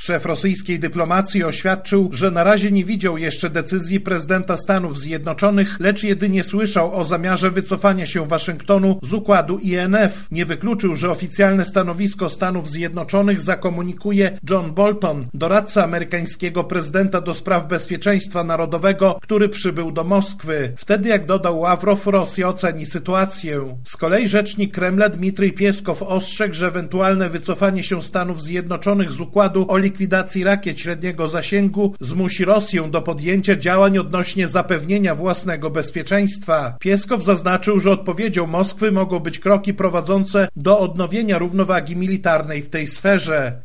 Szef rosyjskiej dyplomacji oświadczył, że na razie nie widział jeszcze decyzji prezydenta Stanów Zjednoczonych, lecz jedynie słyszał o zamiarze wycofania się Waszyngtonu z układu INF. Nie wykluczył, że oficjalne stanowisko Stanów Zjednoczonych zakomunikuje John Bolton, doradca amerykańskiego prezydenta do spraw bezpieczeństwa narodowego, który przybył do Moskwy. Wtedy, jak dodał Ławrow, Rosja oceni sytuację. Z kolei rzecznik Kremla Dmitrij Pieskow ostrzegł, że ewentualne wycofanie się Stanów Zjednoczonych z układu o likwidacji rakiet średniego zasięgu zmusi Rosję do podjęcia działań odnośnie zapewnienia własnego bezpieczeństwa. Pieskow zaznaczył, że odpowiedzią Moskwy mogą być kroki prowadzące do odnowienia równowagi militarnej w tej sferze.